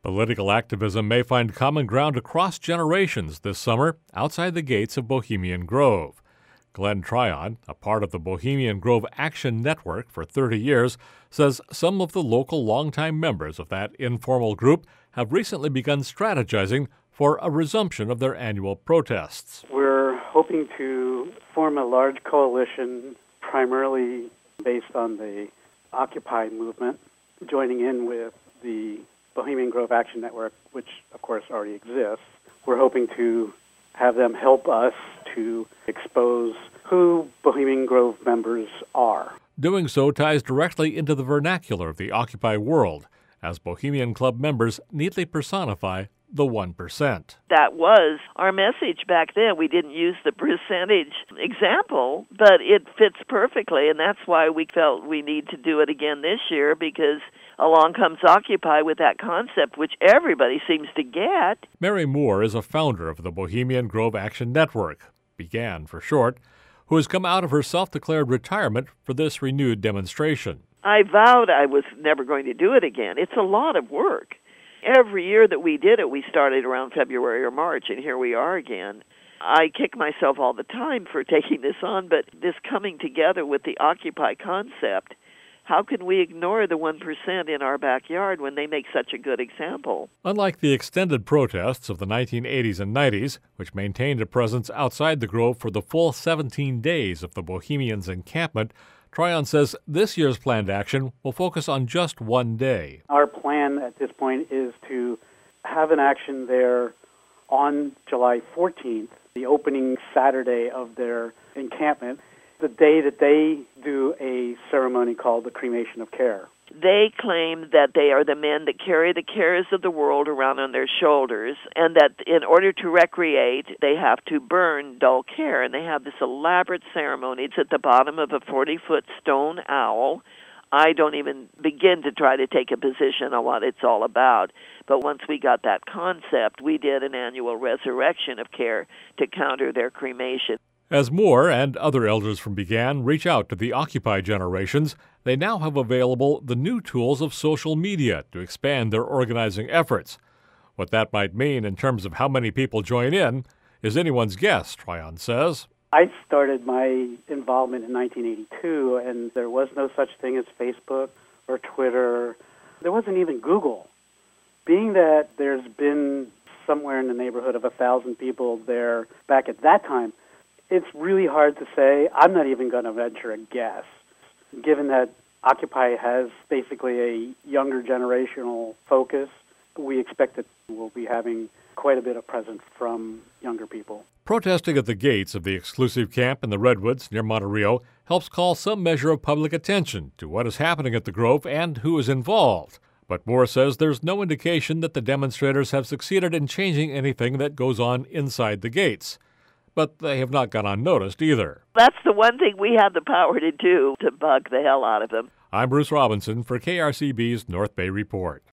Political activism may find common ground across generations this summer outside the gates of Bohemian Grove. Glenn Tryon, a part of the Bohemian Grove Action Network for 30 years, says some of the local longtime members of that informal group have recently begun strategizing for a resumption of their annual protests. We're hoping to form a large coalition primarily based on the Occupy movement, joining in with the Bohemian Grove Action Network, which of course already exists. We're hoping to have them help us to expose who Bohemian Grove members are. Doing so ties directly into the vernacular of the Occupy world, as Bohemian Club members neatly personify the 1%. That was our message back then. We didn't use the percentage example, but it fits perfectly, and that's why we felt we need to do it again this year, because along comes Occupy with that concept, which everybody seems to get. Mary Moore is a founder of the Bohemian Grove Action Network, BGAN for short, who has come out of her self-declared retirement for this renewed demonstration. I vowed I was never going to do it again. It's a lot of work. Every year that we did it, we started around February or March, and here we are again. I kick myself all the time for taking this on, but this coming together with the Occupy concept, how can we ignore the 1% in our backyard when they make such a good example? Unlike the extended protests of the 1980s and 90s, which maintained a presence outside the Grove for the full 17 days of the Bohemians' encampment, Tryon says this year's planned action will focus on just one day. Our plan at this point is to have an action there on July 14th, the opening Saturday of their encampment, the day that they do a ceremony called the Cremation of Care. They claim that they are the men that carry the cares of the world around on their shoulders, and that in order to recreate, they have to burn dull care. And they have this elaborate ceremony. It's at the bottom of a 40-foot stone owl. I don't even begin to try to take a position on what it's all about. But once we got that concept, we did an annual resurrection of care to counter their cremation. As Moore and other elders from BGAN reach out to the Occupy generations, they now have available the new tools of social media to expand their organizing efforts. What that might mean in terms of how many people join in is anyone's guess, Tryon says. I started my involvement in 1982, and there was no such thing as Facebook or Twitter. There wasn't even Google. Being that there's been somewhere in the neighborhood of 1,000 people there back at that time, it's really hard to say. I'm not even going to venture a guess. Given that Occupy has basically a younger generational focus, we expect that we'll be having quite a bit of presence from younger people. Protesting at the gates of the exclusive camp in the Redwoods near Monterey helps call some measure of public attention to what is happening at the Grove and who is involved. But Moore says there's no indication that the demonstrators have succeeded in changing anything that goes on inside the gates. But they have not gone unnoticed either. That's the one thing we have the power to do, to bug the hell out of them. I'm Bruce Robinson for KRCB's North Bay Report.